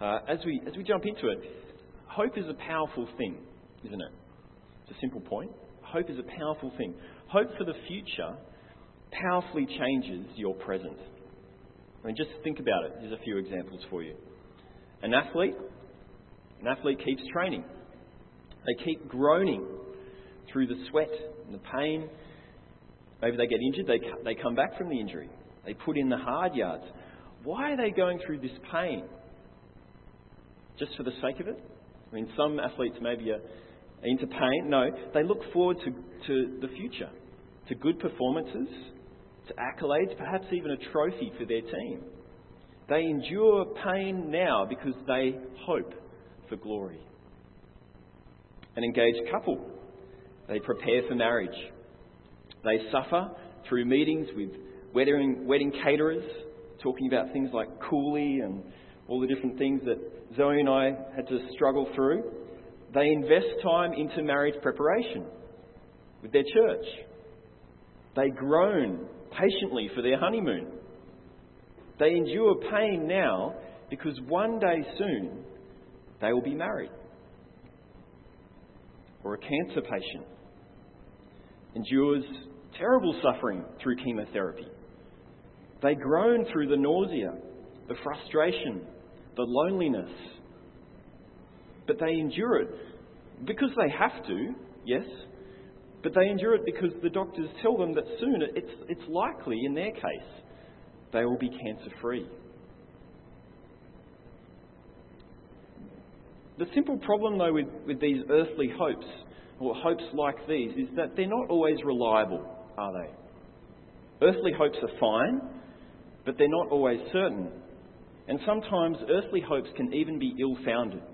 As we jump into it, hope is a powerful thing, isn't it? It's a simple point. Hope is a powerful thing. Hope for the future powerfully changes your present. I mean, just think about it. Here's a few examples for you. An athlete keeps training. They keep groaning through the sweat and the pain. Maybe they get injured. They come back from the injury. They put in the hard yards. Why are they going through this pain? Just for the sake of it? I mean, some athletes maybe are into pain. No, they look forward to the future, to good performances, to accolades, perhaps even a trophy for their team. They endure pain now because they hope for glory. An engaged couple, they prepare for marriage. They suffer through meetings with wedding caterers, talking about things like Cooley and all the different things that Zoe and I had to struggle through. They invest time into marriage preparation with their church. They groan patiently for their honeymoon. They endure pain now because one day soon they will be married. Or a cancer patient endures terrible suffering through chemotherapy. They groan through the nausea, the frustration, the loneliness. But they endure it because they have to, yes, but they endure it because the doctors tell them that soon it's likely, in their case, they will be cancer-free. The simple problem, though, with these earthly hopes, or hopes like these, is that they're not always reliable, are they? Earthly hopes are fine, but they're not always certain. And sometimes earthly hopes can even be ill-founded.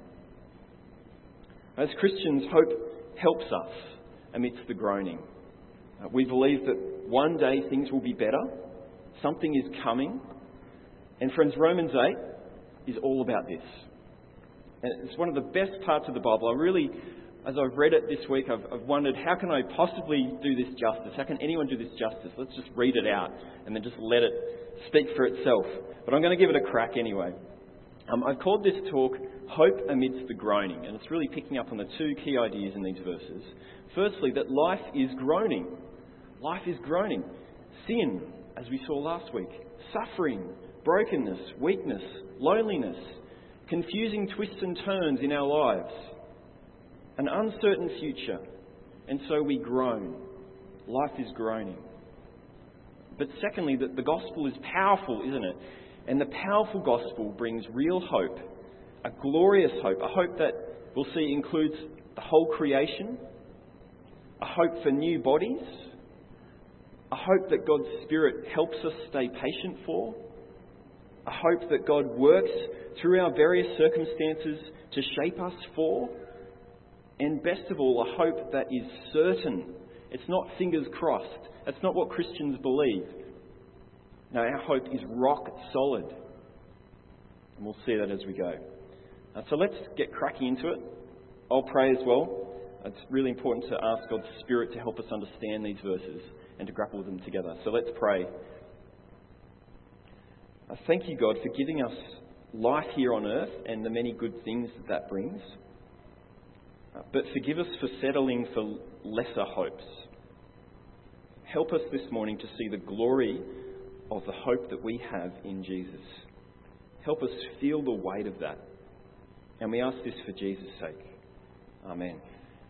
As Christians, hope helps us amidst the groaning. We believe that one day things will be better. Something is coming. And friends, Romans 8 is all about this. And it's one of the best parts of the Bible. As I've read it this week, I've wondered, how can I possibly do this justice? How can anyone do this justice? Let's just read it out and then just let it speak for itself. But I'm going to give it a crack anyway. I've called this talk Hope Amidst the Groaning, and it's really picking up on the two key ideas in these verses. Firstly, that life is groaning. Life is groaning. Sin, as we saw last week. Suffering, brokenness, weakness, loneliness, confusing twists and turns in our lives. An uncertain future. And so we groan. Life is groaning. But secondly, that the gospel is powerful, isn't it? And the powerful gospel brings real hope, a glorious hope, a hope that we'll see includes the whole creation, a hope for new bodies, a hope that God's Spirit helps us stay patient for, a hope that God works through our various circumstances to shape us for, and best of all, a hope that is certain. It's not fingers crossed. That's not what Christians believe. No, our hope is rock solid. And we'll see that as we go. So let's get cracking into it. I'll pray as well. It's really important to ask God's Spirit to help us understand these verses and to grapple with them together. So let's pray. Thank you, God, for giving us life here on earth and the many good things that brings. But forgive us for settling for lesser hopes. Help us this morning to see the glory of the hope that we have in Jesus. Help us feel the weight of that. And we ask this for Jesus' sake. Amen.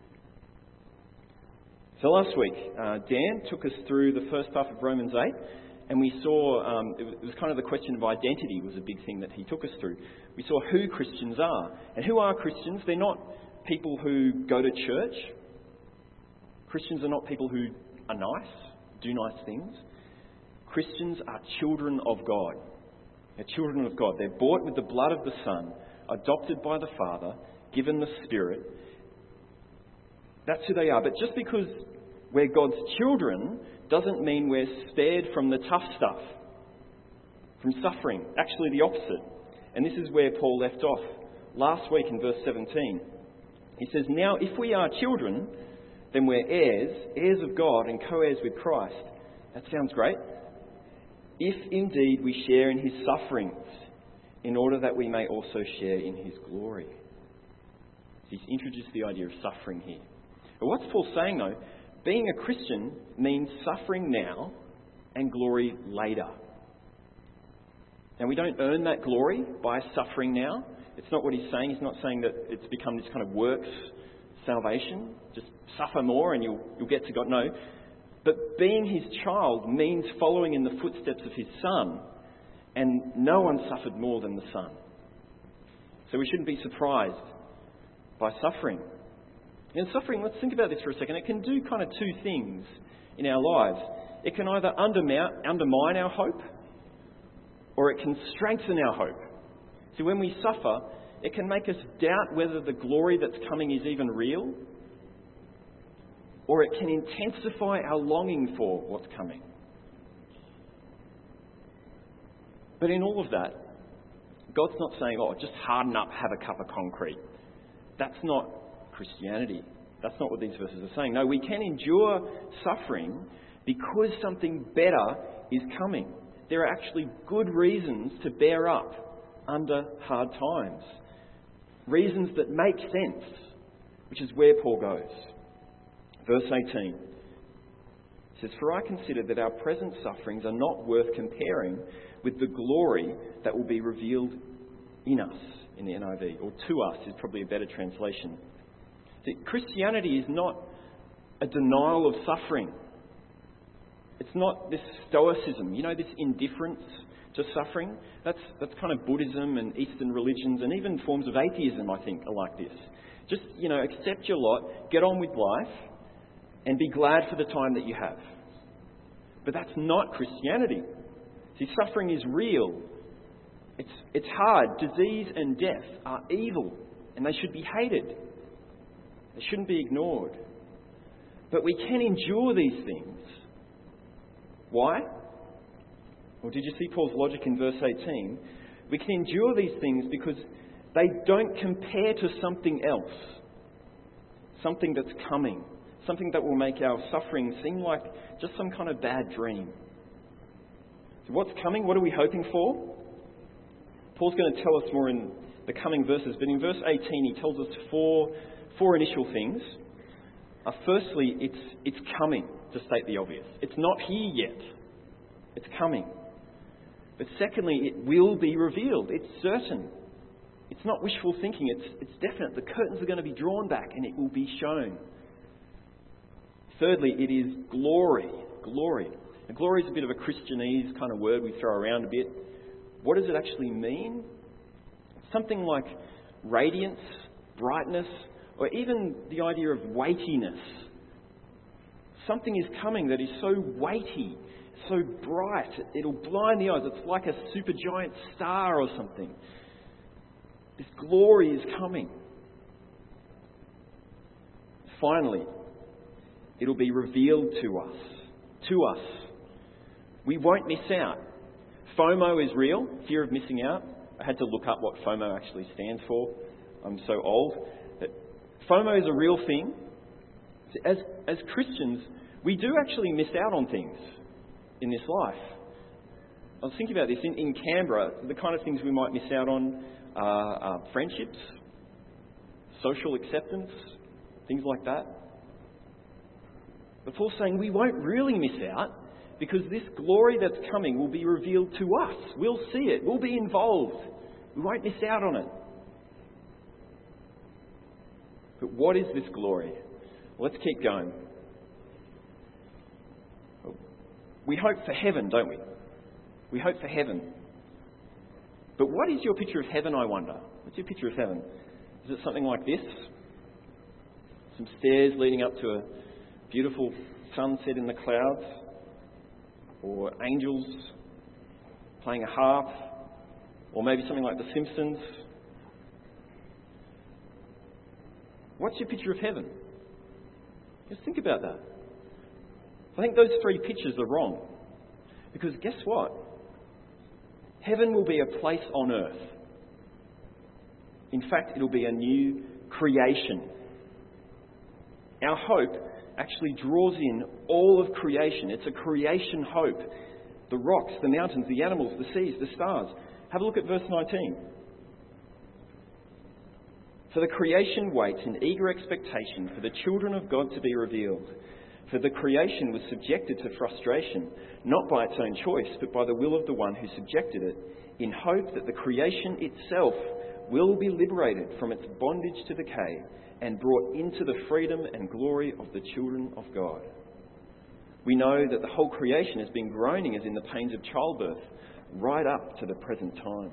So last week, Dan took us through the first half of Romans 8, and we saw, it was kind of the question of identity was a big thing that he took us through. We saw who Christians are. And who are Christians? They're not people who go to church. Christians are not people who are nice, do nice things. Christians are children of God. They're children of God. They're bought with the blood of the Son, adopted by the Father, given the Spirit. That's who they are. But just because we're God's children doesn't mean we're spared from the tough stuff, from suffering. Actually, the opposite. And this is where Paul left off last week in verse 17. He says, "Now if we are children, then we're heirs of God and co-heirs with Christ." That sounds great. If indeed we share in his sufferings, in order that we may also share in his glory. He's introduced the idea of suffering here. But what's Paul saying though? Being a Christian means suffering now and glory later. And we don't earn that glory by suffering now. It's not what he's saying. He's not saying that it's become this kind of works salvation. Just suffer more and you'll get to God. No. But being his child means following in the footsteps of his son. And no one suffered more than the son. So we shouldn't be surprised by suffering. And suffering, let's think about this for a second. It can do kind of two things in our lives. It can either undermine our hope, or it can strengthen our hope. See, when we suffer, it can make us doubt whether the glory that's coming is even real, or it can intensify our longing for what's coming. But in all of that, God's not saying, oh, just harden up, have a cup of concrete. That's not Christianity. That's not what these verses are saying. No, we can endure suffering because something better is coming. There are actually good reasons to bear up under hard times. Reasons that make sense, which is where Paul goes. Verse 18 says, "For I consider that our present sufferings are not worth comparing with the glory that will be revealed in us," in the NIV, or to us is probably a better translation. See, Christianity is not a denial of suffering. It's not this stoicism, this indifference to suffering. That's kind of Buddhism and Eastern religions and even forms of atheism, I think, are like this. Just, accept your lot, get on with life, and be glad for the time that you have. But that's not Christianity. See, suffering is real. It's hard. Disease and death are evil, and they should be hated. They shouldn't be ignored. But we can endure these things. Why? Well, did you see Paul's logic in verse 18? We can endure these things because they don't compare to something else. Something that's coming. Something that will make our suffering seem like just some kind of bad dream. So what's coming? What are we hoping for? Paul's going to tell us more in the coming verses, but in verse 18 he tells us four initial things. Firstly, it's coming, to state the obvious. It's not here yet. It's coming. But secondly, it will be revealed. It's certain. It's not wishful thinking. It's definite. The curtains are going to be drawn back and it will be shown. Thirdly, it is glory. Glory. Now, glory is a bit of a Christianese kind of word we throw around a bit. What does it actually mean? Something like radiance, brightness, or even the idea of weightiness. Something is coming that is so weighty, so bright, it'll blind the eyes. It's like a supergiant star or something. This glory is coming. Finally, it'll be revealed to us. To us. We won't miss out. FOMO is real, fear of missing out. I had to look up what FOMO actually stands for. I'm so old. But FOMO is a real thing. As Christians, we do actually miss out on things in this life. I was thinking about this. In Canberra, the kind of things we might miss out on are friendships, social acceptance, things like that. But Paul's saying we won't really miss out because this glory that's coming will be revealed to us. We'll see it. We'll be involved. We won't miss out on it. But what is this glory? Well, let's keep going. We hope for heaven, don't we? We hope for heaven. But what is your picture of heaven, I wonder? What's your picture of heaven? Is it something like this? Some stairs leading up to a beautiful sunset in the clouds? Or angels playing a harp? Or maybe something like The Simpsons? What's your picture of heaven? Just think about that. I think those three pictures are wrong. Because guess what? Heaven will be a place on earth. In fact, it'll be a new creation. Our hope actually draws in all of creation. It's a creation hope. The rocks, the mountains, the animals, the seas, the stars. Have a look at verse 19. For the creation waits in eager expectation for the children of God to be revealed. For the creation was subjected to frustration, not by its own choice, but by the will of the one who subjected it, in hope that the creation itself will be liberated from its bondage to decay and brought into the freedom and glory of the children of God. We know that the whole creation has been groaning as in the pains of childbirth, right up to the present time.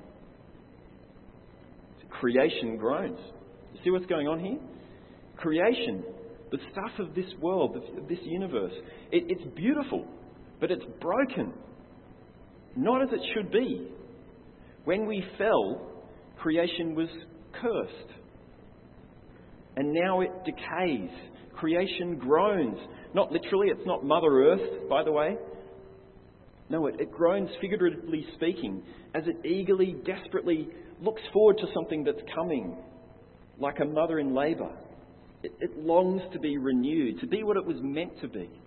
Creation groans. You see what's going on here? Creation, the stuff of this world, of this universe, it's beautiful, but it's broken. Not as it should be. When we fell, creation was cursed. And now it decays. Creation groans. Not literally, it's not Mother Earth, by the way. No, it groans, figuratively speaking, as it eagerly, desperately looks forward to something that's coming, like a mother in labour. It longs to be renewed, to be what it was meant to be.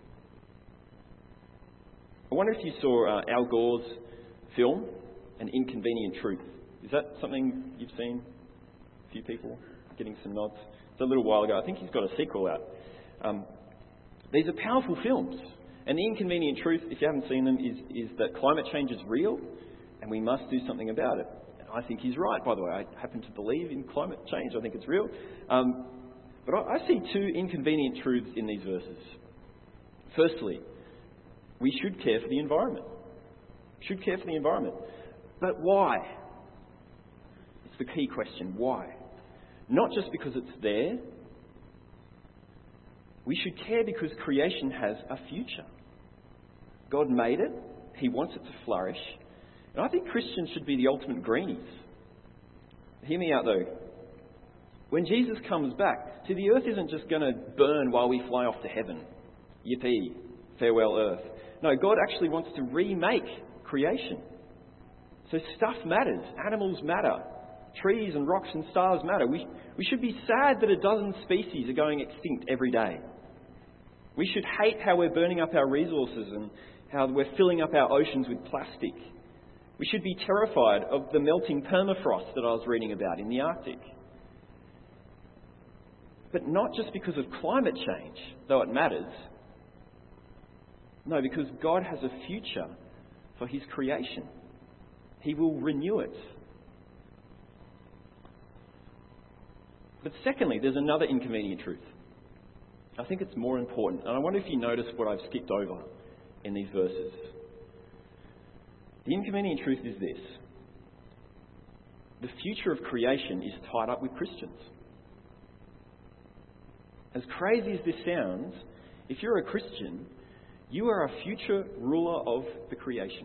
I wonder if you saw Al Gore's film, An Inconvenient Truth. Is that something you've seen? A few people getting some nods. It's a little while ago. I think he's got a sequel out. These are powerful films. And The Inconvenient Truth, if you haven't seen them, is that climate change is real and we must do something about it. I think he's right, by the way. I happen to believe in climate change. I think it's real. But I see two inconvenient truths in these verses. Firstly, we should care for the environment. Should care for the environment. But why? It's the key question. Why? Not just because it's there. We should care because creation has a future. God made it. He wants it to flourish. And I think Christians should be the ultimate greenies. Hear me out though. When Jesus comes back, see, the earth isn't just going to burn while we fly off to heaven. Yippee, farewell earth. No, God actually wants to remake creation. So stuff matters. Animals matter. Trees and rocks and stars matter. We should be sad that a dozen species are going extinct every day. We should hate how we're burning up our resources and how we're filling up our oceans with plastic. We should be terrified of the melting permafrost that I was reading about in the Arctic. But not just because of climate change, though it matters. No, because God has a future for his creation. He will renew it. But secondly, there's another inconvenient truth. I think it's more important. And I wonder if you notice what I've skipped over in these verses. The inconvenient truth is this. The future of creation is tied up with Christians. As crazy as this sounds, if you're a Christian, you are a future ruler of the creation.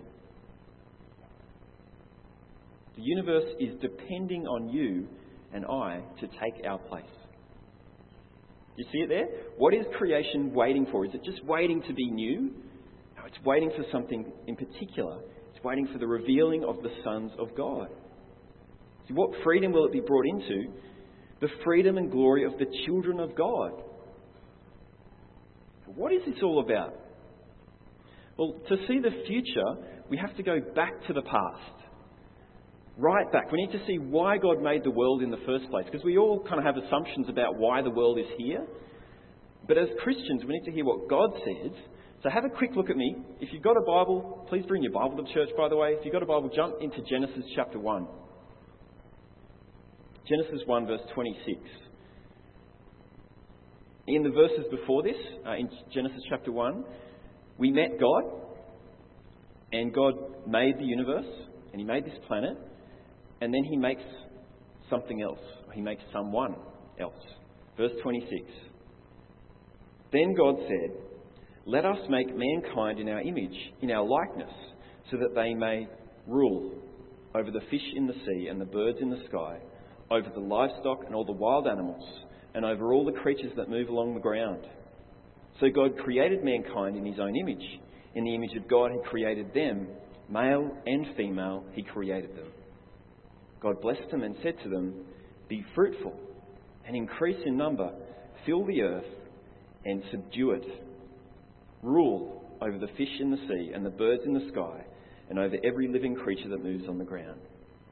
The universe is depending on you and I to take our place. You see it there? What is creation waiting for? Is it just waiting to be new? No, it's waiting for something in particular. It's waiting for the revealing of the sons of God. See, what freedom will it be brought into? The freedom and glory of the children of God. What is this all about? Well, to see the future, we have to go back to the past. Right back. We need to see why God made the world in the first place, because we all kind of have assumptions about why the world is here. But as Christians, we need to hear what God says. So have a quick look at me. If you've got a Bible, please bring your Bible to church, by the way. If you've got a Bible, jump into Genesis chapter 1. Genesis 1 verse 26. In the verses before this, in Genesis chapter 1, we met God, and God made the universe, and he made this planet, and then he makes something else. He makes someone else. Verse 26. Then God said, "Let us make mankind in our image, in our likeness, so that they may rule over the fish in the sea and the birds in the sky, over the livestock and all the wild animals, and over all the creatures that move along the ground." So God created mankind in his own image. In the image of God he created them, male and female he created them. God blessed them and said to them, "Be fruitful and increase in number, fill the earth and subdue it. Rule over the fish in the sea and the birds in the sky, and over every living creature that moves on the ground."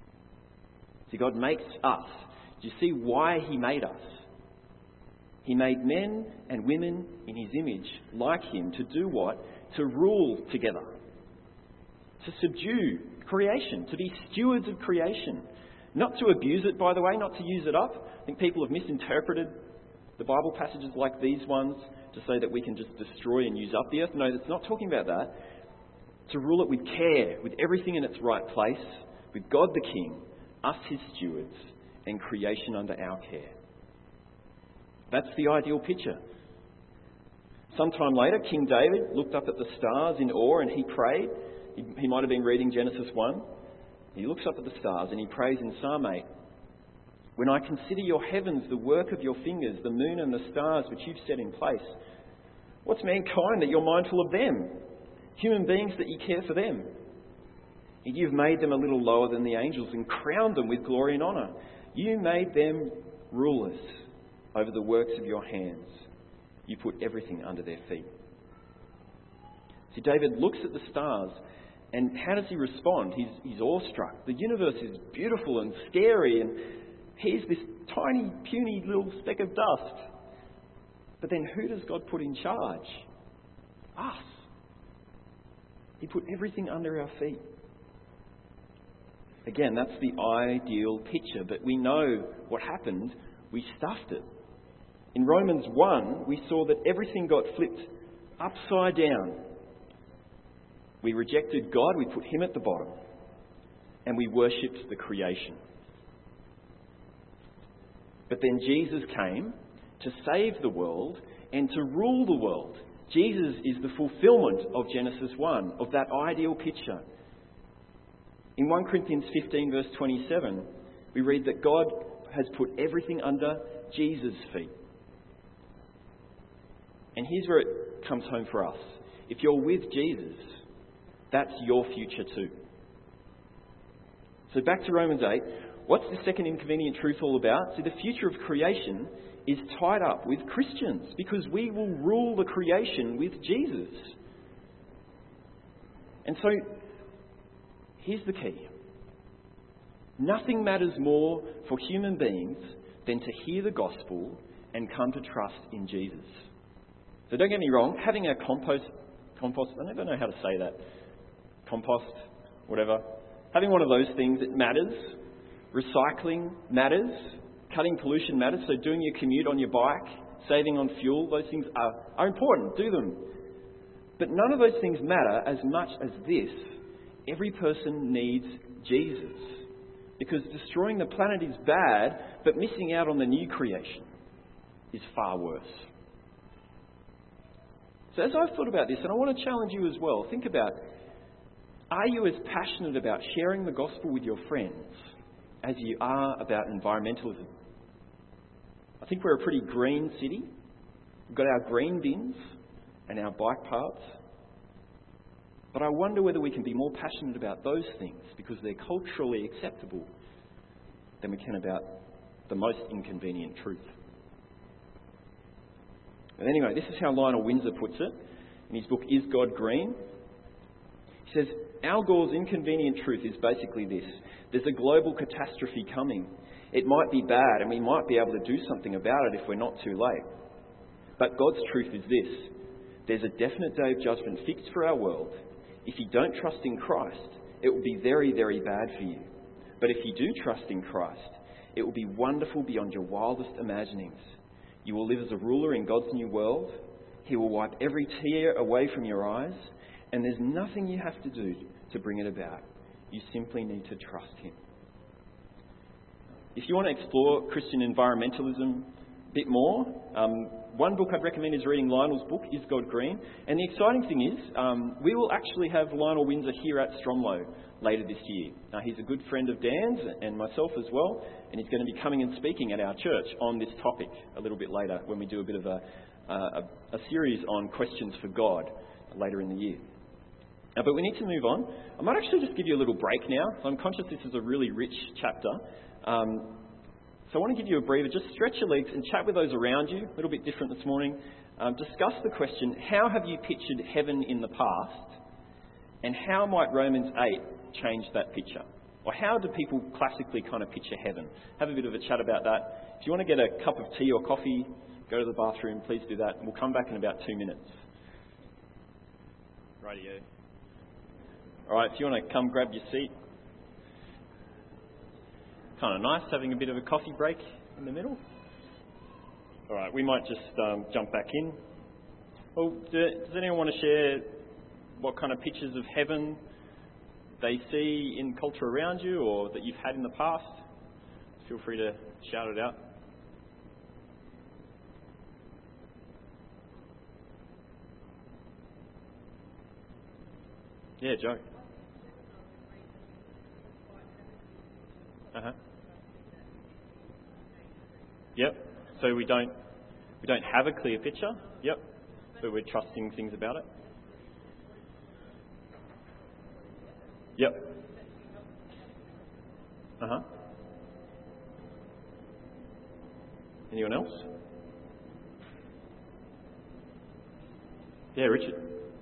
See, God makes us. Do you see why he made us? He made men and women in his image, like him, to do what? To rule together. To subdue creation, to be stewards of creation. Not to abuse it, by the way, not to use it up. I think people have misinterpreted the Bible passages like these ones to say that we can just destroy and use up the earth. No, it's not talking about that. To rule it with care, with everything in its right place, with God the King, us his stewards, and creation under our care. That's the ideal picture. Sometime later, King David looked up at the stars in awe and he prayed. He might have been reading Genesis 1. He looks up at the stars and he prays in Psalm 8. When I consider your heavens, the work of your fingers, the moon and the stars which you've set in place, what's mankind that you're mindful of them? Human beings that you care for them. You've made them a little lower than the angels and crowned them with glory and honour. You made them rulers over the works of your hands. You put everything under their feet. See, David looks at the stars, and how does he respond? He's awestruck. The universe is beautiful and scary, and he's this tiny, puny little speck of dust. But then who does God put in charge? Us. He put everything under our feet. Again, that's the ideal picture, but we know what happened. We stuffed it. In Romans 1, we saw that everything got flipped upside down. We rejected God, we put him at the bottom, and we worshipped the creation. But then Jesus came to save the world and to rule the world. Jesus is the fulfillment of Genesis 1, of that ideal picture. In 1 Corinthians 15 verse 27, we read that God has put everything under Jesus' feet. And here's where it comes home for us. If you're with Jesus, that's your future too. So back to Romans 8. What's the second inconvenient truth all about? See, the future of creation is tied up with Christians because we will rule the creation with Jesus. And so, here's the key. Nothing matters more for human beings than to hear the gospel and come to trust in Jesus. So don't get me wrong, having a compost, I never know how to say that. Compost, whatever. Having one of those things, it matters. Recycling matters. Cutting pollution matters. So doing your commute on your bike, saving on fuel, those things are important. Do them. But none of those things matter as much as this. Every person needs Jesus. Because destroying the planet is bad, but missing out on the new creation is far worse. So as I've thought about this, and I want to challenge you as well, think about, are you as passionate about sharing the gospel with your friends as you are about environmentalism? I think we're a pretty green city. We've got our green bins and our bike paths. But I wonder whether we can be more passionate about those things because they're culturally acceptable than we can about the most inconvenient truth. But anyway, this is how Lionel Windsor puts it in his book, Is God Green? He says, Al Gore's inconvenient truth is basically this. There's a global catastrophe coming. It might be bad and we might be able to do something about it if we're not too late. But God's truth is this. There's a definite day of judgment fixed for our world. If you don't trust in Christ, it will be very, very bad for you. But if you do trust in Christ, it will be wonderful beyond your wildest imaginings. You will live as a ruler in God's new world. He will wipe every tear away from your eyes. And there's nothing you have to do to bring it about. You simply need to trust him. If you want to explore Christian environmentalism a bit more, one book I'd recommend is reading Lionel's book, Is God Green? And the exciting thing is, we will actually have Lionel Windsor here at Stromlo later this year. He's a good friend of Dan's and myself as well, and he's going to be coming and speaking at our church on this topic a little bit later when we do a bit of a series on questions for God later in the year. But we need to move on. I might actually just give you a little break now. I'm conscious this is a really rich chapter. So I want to give you a breather. Just stretch your legs and chat with those around you. A little bit different this morning. Discuss the question, how have you pictured heaven in the past? And how might Romans 8 change that picture? Or how do people classically kind of picture heaven? Have a bit of a chat about that. If you want to get a cup of tea or coffee, go to the bathroom, please do that. And we'll come back in about 2 minutes. Rightio. All right, if you want to come grab your seat. Kind of nice having a bit of a coffee break in the middle. All right, we might just jump back in. Well, does anyone want to share what kind of pictures of heaven they see in culture around you or that you've had in the past? Feel free to shout it out. Yeah, Joe. Yep. So we don't have a clear picture. Yep. But we're trusting things about it. Yep. Anyone else? Yeah, Richard.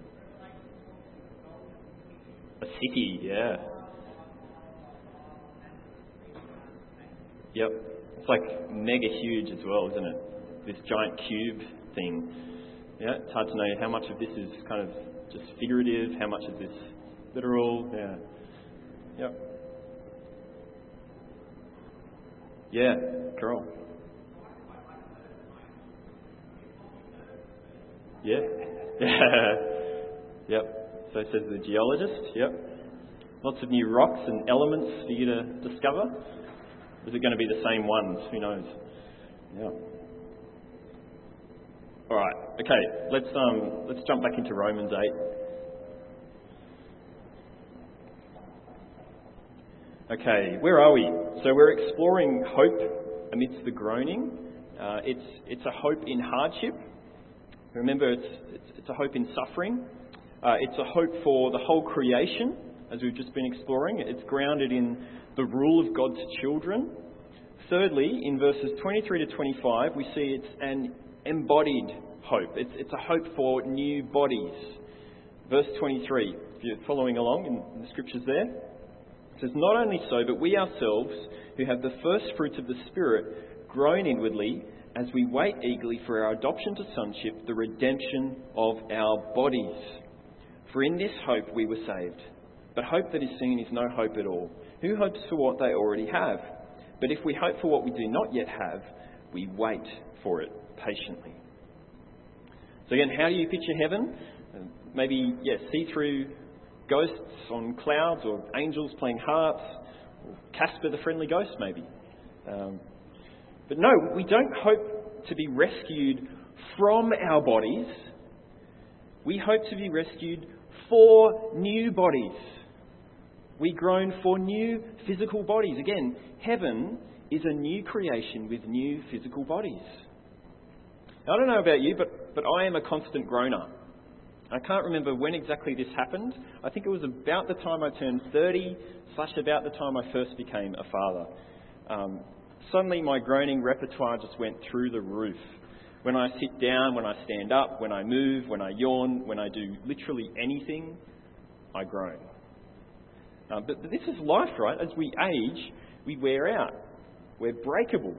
A city, yeah. Yep. It's like mega huge as well, isn't it? This giant cube thing. Yeah, it's hard to know how much of this is kind of just figurative, how much of this literal. Yeah. Yep. Yeah, cool. Yeah. Yeah. Yep. So says the geologist. Yep. Lots of new rocks and elements for you to discover. Is it going to be the same ones? Who knows? Yeah. All right. Okay. Let's jump back into Romans 8. Okay. Where are we? So we're exploring hope amidst the groaning. It's a hope in hardship. Remember, it's a hope in suffering. It's a hope for the whole creation, as we've just been exploring. It's grounded in the rule of God's children. Thirdly, in verses 23 to 25, we see it's an embodied hope. It's a hope for new bodies. Verse 23, if you're following along in the scriptures there, it says, "Not only so, but we ourselves, who have the first fruits of the Spirit, groan inwardly as we wait eagerly for our adoption to sonship, the redemption of our bodies. For in this hope we were saved. But hope that is seen is no hope at all. Who hopes for what they already have? But if we hope for what we do not yet have, we wait for it patiently." So again, how do you picture heaven? Maybe, see through ghosts on clouds, or angels playing harps, or Casper the Friendly Ghost maybe. But no, we don't hope to be rescued from our bodies. We hope to be rescued for new bodies. We groan for new physical bodies. Again, heaven is a new creation with new physical bodies. Now, I don't know about you, but I am a constant groaner. I can't remember when exactly this happened. I think it was about the time I turned 30, / about the time I first became a father. Suddenly my groaning repertoire just went through the roof. When I sit down, when I stand up, when I move, when I yawn, when I do literally anything, I groan. But this is life, right? As we age, we wear out. We're breakable.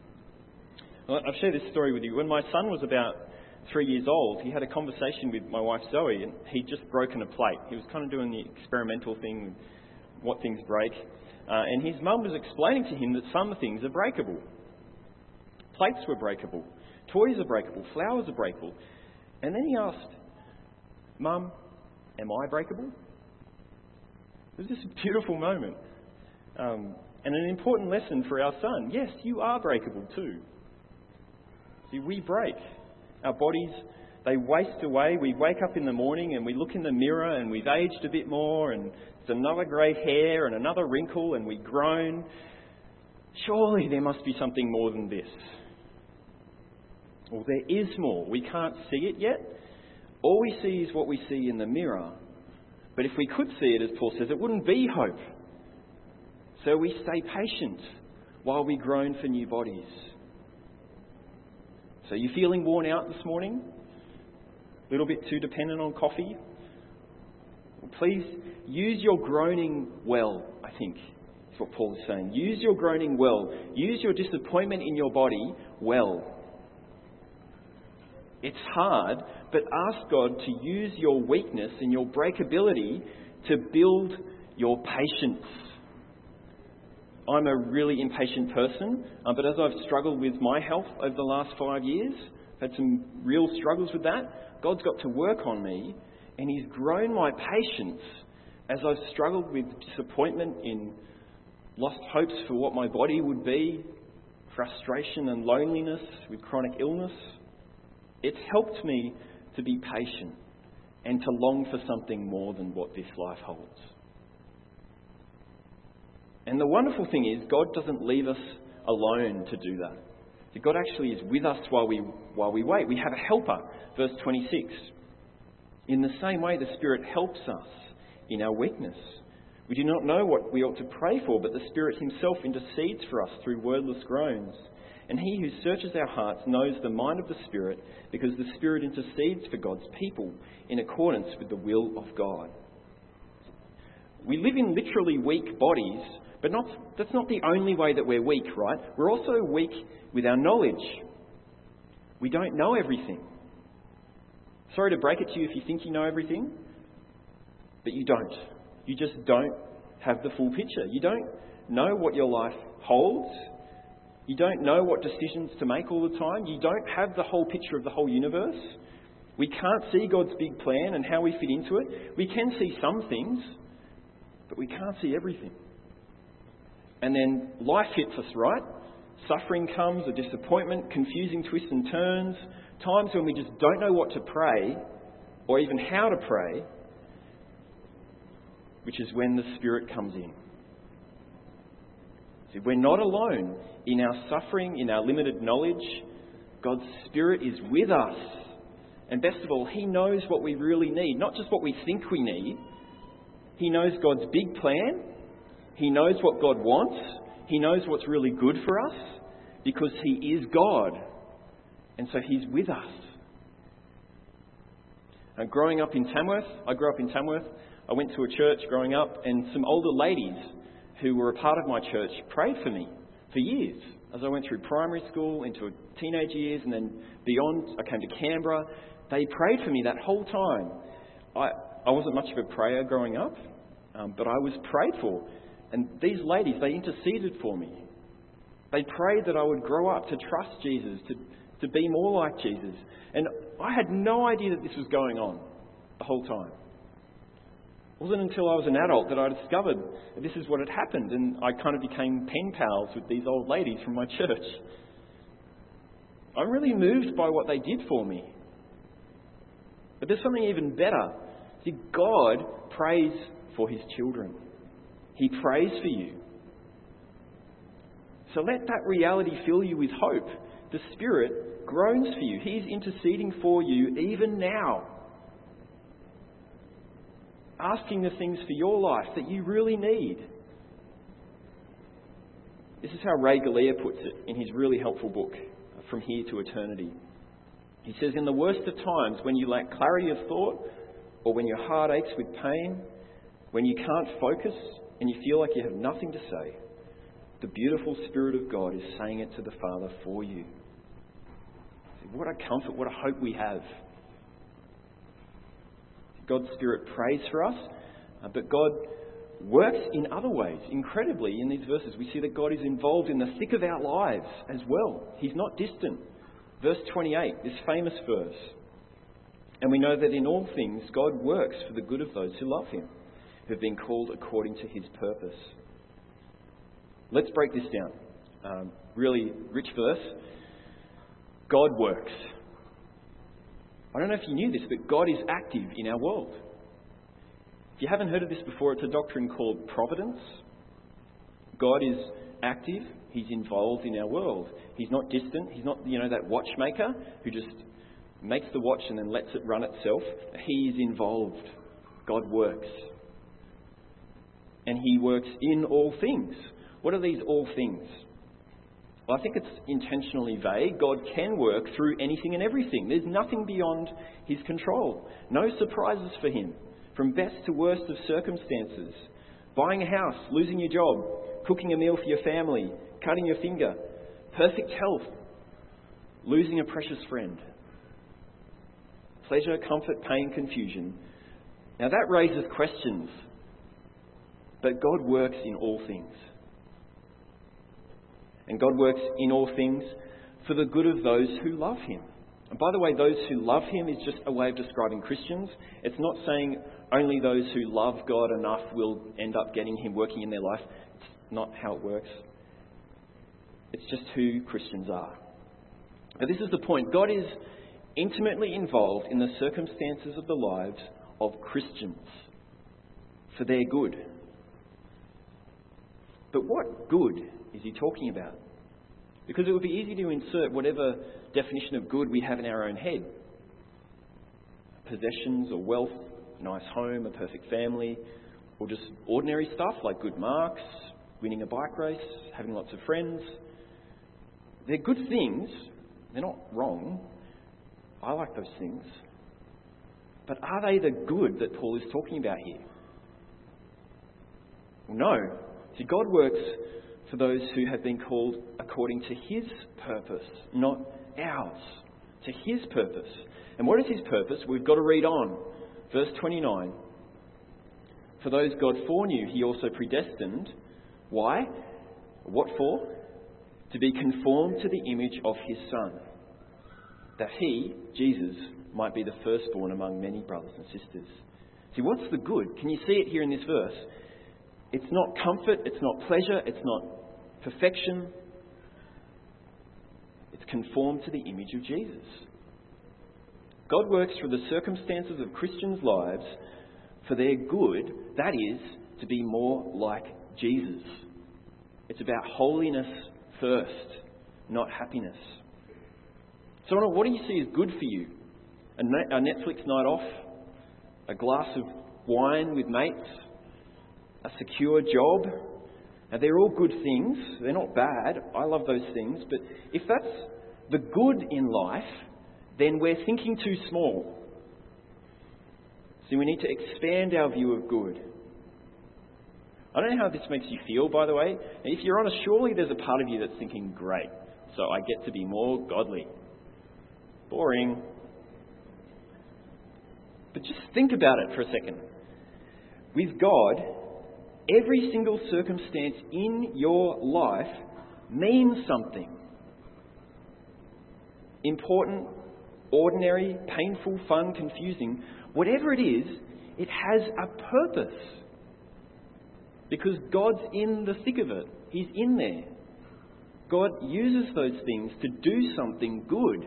I've shared this story with you. When my son was about 3 years old, he had a conversation with my wife Zoe, and he'd just broken a plate. He was kind of doing the experimental thing, what things break. And his mum was explaining to him that some things are breakable. Plates were breakable. Toys are breakable. Flowers are breakable. And then he asked, "Mum, am I breakable?" It was just a beautiful moment. And an important lesson for our son. Yes, you are breakable too. See, we break. Our bodies, they waste away. We wake up in the morning and we look in the mirror and we've aged a bit more, and it's another grey hair and another wrinkle, and we groan. Surely there must be something more than this. Well, there is more. We can't see it yet. All we see is what we see in the mirror. But if we could see it, as Paul says, it wouldn't be hope. So we stay patient while we groan for new bodies. So you feeling worn out this morning? A little bit too dependent on coffee? Well, please use your groaning well, I think. what Paul is saying. Use your groaning well. Use your disappointment in your body well. It's hard, but ask God to use your weakness and your breakability to build your patience. I'm a really impatient person, but as I've struggled with my health over the last 5 years, had some real struggles with that, God's got to work on me, and He's grown my patience as I've struggled with disappointment in lost hopes for what my body would be, frustration and loneliness with chronic illness. It's helped me to be patient and to long for something more than what this life holds. And the wonderful thing is, God doesn't leave us alone to do that. So God actually is with us while we wait. We have a helper, verse 26. In the same way, the Spirit helps us in our weakness. We do not know what we ought to pray for, but the Spirit Himself intercedes for us through wordless groans. And He who searches our hearts knows the mind of the Spirit, because the Spirit intercedes for God's people in accordance with the will of God. We live in literally weak bodies, but that's not the only way that we're weak, right? We're also weak with our knowledge. We don't know everything. Sorry to break it to you if you think you know everything, but you don't. You just don't have the full picture. You don't know what your life holds. You don't know what decisions to make all the time. You don't have the whole picture of the whole universe. We can't see God's big plan and how we fit into it. We can see some things, but we can't see everything. And then life hits us, right? Suffering comes, a disappointment, confusing twists and turns, times when we just don't know what to pray or even how to pray, which is when the Spirit comes in. See, we're not alone in our suffering, in our limited knowledge. God's Spirit is with us. And best of all, He knows what we really need, not just what we think we need. He knows God's big plan. He knows what God wants. He knows what's really good for us because He is God. And so He's with us. And growing up in Tamworth, I grew up in Tamworth. I went to a church growing up, and some older ladies who were a part of my church prayed for me for years. As I went through primary school, into teenage years, and then beyond, I came to Canberra. They prayed for me that whole time. I wasn't much of a prayer growing up, but I was prayed for. And these ladies, they interceded for me. They prayed that I would grow up to trust Jesus, to be more like Jesus. And I had no idea that this was going on the whole time. It wasn't until I was an adult that I discovered that this is what had happened, and I kind of became pen pals with these old ladies from my church. I'm really moved by what they did for me. But there's something even better. See, God prays for His children. He prays for you. So let that reality fill you with hope. The Spirit groans for you. He's interceding for you even now. Asking the things for your life that you really need. This is how Ray Galea puts it in his really helpful book, From Here to Eternity. He says, in the worst of times, when you lack clarity of thought, or when your heart aches with pain, when you can't focus and you feel like you have nothing to say, the beautiful Spirit of God is saying it to the Father for you. What a comfort, what a hope we have. God's Spirit prays for us, but God works in other ways. Incredibly, in these verses, we see that God is involved in the thick of our lives as well. He's not distant. Verse 28, this famous verse. And we know that in all things, God works for the good of those who love Him, who have been called according to His purpose. Let's break this down. Really rich verse. God works. I don't know if you knew this, but God is active in our world. If you haven't heard of this before, it's a doctrine called providence. God is active. He's involved in our world. He's not distant. He's not, that watchmaker who just makes the watch and then lets it run itself. He is involved. God works. And He works in all things. What are these all things? Well, I think it's intentionally vague. God can work through anything and everything. There's nothing beyond His control. No surprises for Him. From best to worst of circumstances, Buying a house, losing your job, cooking a meal for your family, cutting your finger, perfect health, losing a precious friend. Pleasure, comfort, pain, confusion. Now that raises questions, but God works in all things. And God works in all things for the good of those who love him. And by the way, those who love him is just a way of describing Christians. It's not saying only those who love God enough will end up getting him working in their life. It's not how it works. It's just who Christians are. But this is the point. God is intimately involved in the circumstances of the lives of Christians for their good. But what good is he talking about? Because it would be easy to insert whatever definition of good we have in our own head. Possessions or wealth, a nice home, a perfect family, or just ordinary stuff like good marks, winning a bike race, having lots of friends. They're good things. They're not wrong. I like those things. But are they the good that Paul is talking about here? Well, no. See, God works for those who have been called according to his purpose, not ours. To his purpose. And what is his purpose? We've got to read on. Verse 29. For those God foreknew, he also predestined. Why? What for? To be conformed to the image of his Son, that he, Jesus, might be the firstborn among many brothers and sisters. See, what's the good? Can you see it here in this verse? It's not comfort, it's not pleasure, it's not perfection. It's conformed to the image of Jesus. God works through the circumstances of Christians' lives for their good, that is, to be more like Jesus. It's about holiness first, not happiness. So what do you see as good for you? A Netflix night off? A glass of wine with mates? A secure job? Now, they're all good things. They're not bad. I love those things. But if that's the good in life, then we're thinking too small. See, we need to expand our view of good. I don't know how this makes you feel, by the way. If you're honest, surely there's a part of you that's thinking, great, so I get to be more godly. Boring. But just think about it for a second. With God, every single circumstance in your life means something. Important, ordinary, painful, fun, confusing, whatever it is, it has a purpose. Because God's in the thick of it. He's in there. God uses those things to do something good.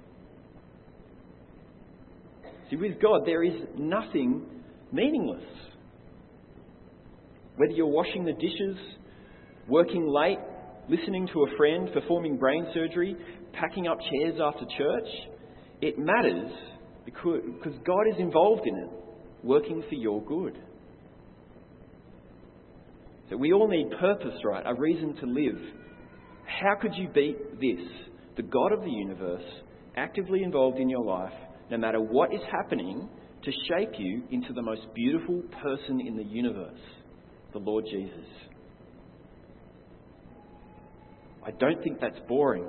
See, with God, there is nothing meaningless. Whether you're washing the dishes, working late, listening to a friend, performing brain surgery, packing up chairs after church, it matters because God is involved in it, working for your good. So we all need purpose, right? A reason to live. How could you beat this? The God of the universe, actively involved in your life, no matter what is happening, to shape you into the most beautiful person in the universe, the Lord Jesus. I don't think that's boring.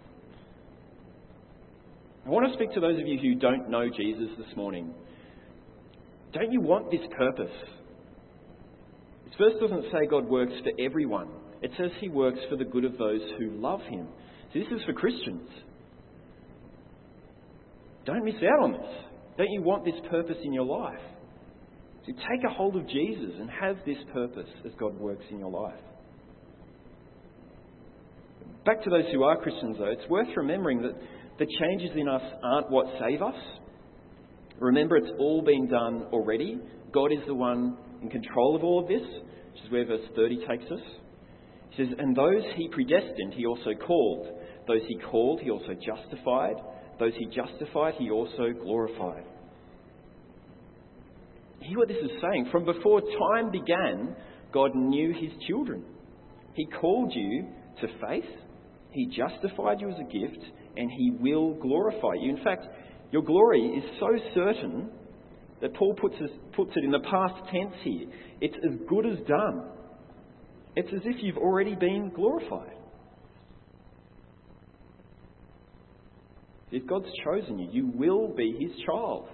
I want to speak to those of you who don't know Jesus this morning. Don't you want this purpose? This verse doesn't say God works for everyone. It says he works for the good of those who love him. So this is for Christians. Don't miss out on this. Don't you want this purpose in your life? So take a hold of Jesus and have this purpose as God works in your life. Back to those who are Christians, though, it's worth remembering that the changes in us aren't what save us. Remember, it's all been done already. God is the one in control of all of this, which is where verse 30 takes us. He says, and those he predestined, he also called. Those he called, he also justified. Those he justified, he also glorified. Hear what this is saying. From before time began, God knew his children. He called you to faith. He justified you as a gift, and he will glorify you. In fact, your glory is so certain that Paul puts it in the past tense here. It's as good as done. It's as if you've already been glorified. If God's chosen you, you will be his child.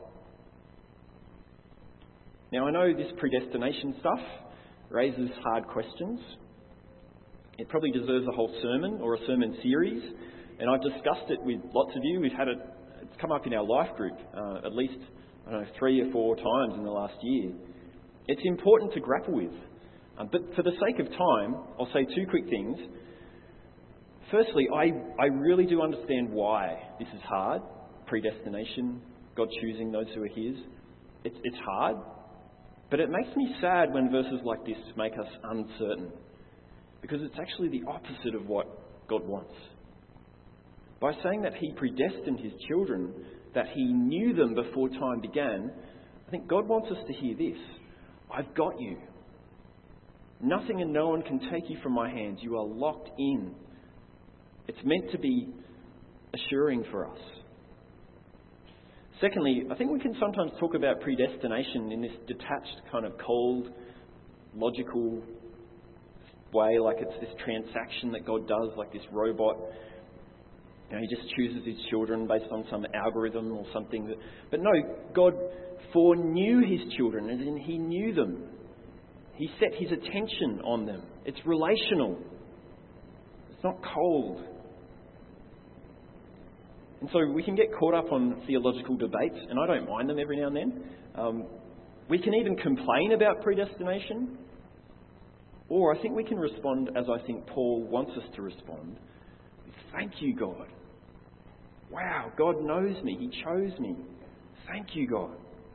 Now, I know this predestination stuff raises hard questions. It probably deserves a whole sermon or a sermon series, and I've discussed it with lots of you. It's come up in our life group at least 3 or 4 times in the last year. It's important to grapple with, but for the sake of time, I'll say 2 quick things. Firstly, I really do understand why this is hard. Predestination, God choosing those who are his. It's hard, but it makes me sad when verses like this make us uncertain, because it's actually the opposite of what God wants. By saying that he predestined his children, that he knew them before time began, I think God wants us to hear this: I've got you. Nothing and no one can take you from my hands. You are locked in. It's meant to be assuring for us. Secondly, I think we can sometimes talk about predestination in this detached, kind of cold, logical way, like it's this transaction that God does, like this robot. He just chooses his children based on some algorithm or something. But no, God foreknew his children, as in he knew them. He set his attention on them. It's relational. It's not cold. And so we can get caught up on theological debates, and I don't mind them every now and then. We can even complain about predestination, or I think we can respond as I think Paul wants us to respond. Thank you, God. Wow, God knows me. He chose me. Thank you, God.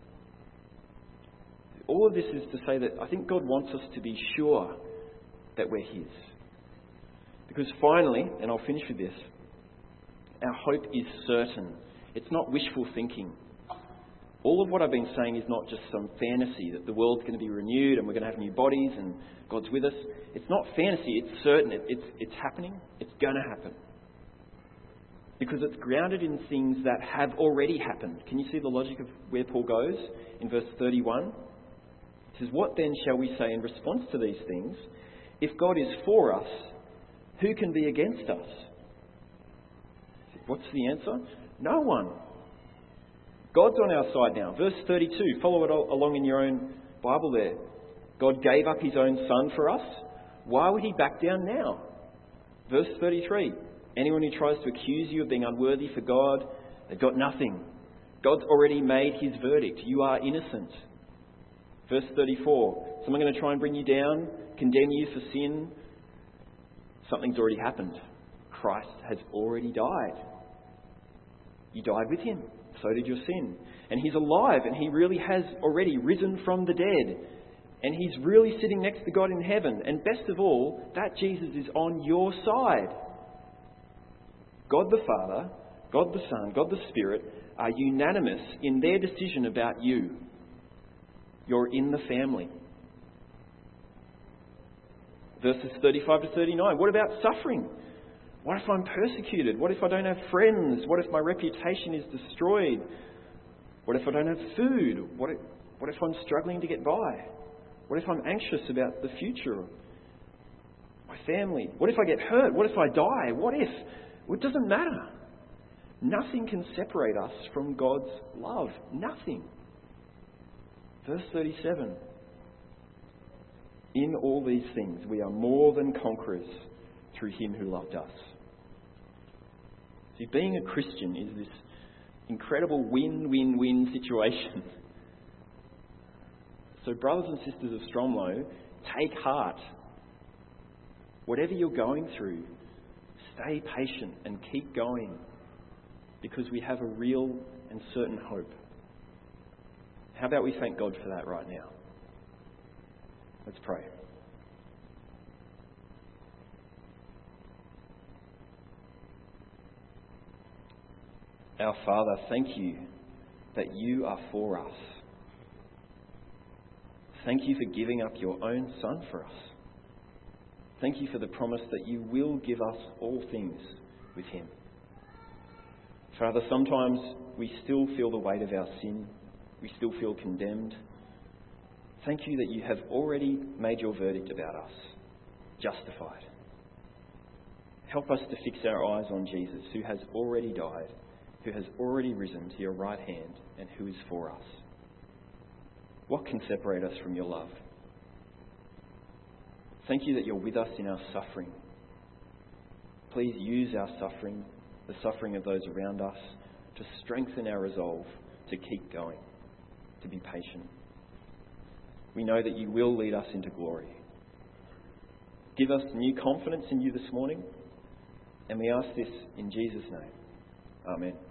All of this is to say that I think God wants us to be sure that we're his. Because finally, and I'll finish with this, our hope is certain. It's not wishful thinking. All of what I've been saying is not just some fantasy that the world's going to be renewed and we're going to have new bodies and God's with us. It's not fantasy, it's certain. It's happening. It's going to happen. Because it's grounded in things that have already happened. Can you see the logic of where Paul goes in verse 31? He says, "What then shall we say in response to these things? If God is for us, who can be against us?" What's the answer? No one. God's on our side now. Verse 32, follow it along in your own Bible there. God gave up his own son for us. Why would he back down now? Verse 33, anyone who tries to accuse you of being unworthy for God, they've got nothing. God's already made his verdict. You are innocent. Verse 34, someone going to try and bring you down, condemn you for sin? Something's already happened. Christ has already died. You died with him. So did your sin. And he's alive, and he really has already risen from the dead. And he's really sitting next to God in heaven. And best of all, that Jesus is on your side. God the Father, God the Son, God the Spirit are unanimous in their decision about you. You're in the family. Verses 35 to 39. What about suffering? What if I'm persecuted? What if I don't have friends? What if my reputation is destroyed? What if I don't have food? What if I'm struggling to get by? What if I'm anxious about the future? My family? What if I get hurt? What if I die? What if? Well, it doesn't matter. Nothing can separate us from God's love. Nothing. Verse 37. In all these things we are more than conquerors through him who loved us. See, being a Christian is this incredible win-win-win situation. So brothers and sisters of Stromlo, take heart. Whatever you're going through, stay patient and keep going, because we have a real and certain hope. How about we thank God for that right now? Let's pray. Our Father, thank you that you are for us. Thank you for giving up your own Son for us. Thank you for the promise that you will give us all things with him. Father, sometimes we still feel the weight of our sin. we still feel condemned. Thank you that you have already made your verdict about us, justified. Help us to fix our eyes on Jesus, who has already died, who has already risen to your right hand, and who is for us. What can separate us from your love? Thank you that you're with us in our suffering. Please use our suffering, the suffering of those around us, to strengthen our resolve to keep going, to be patient. We know that you will lead us into glory. Give us new confidence in you this morning, and we ask this in Jesus' name. Amen.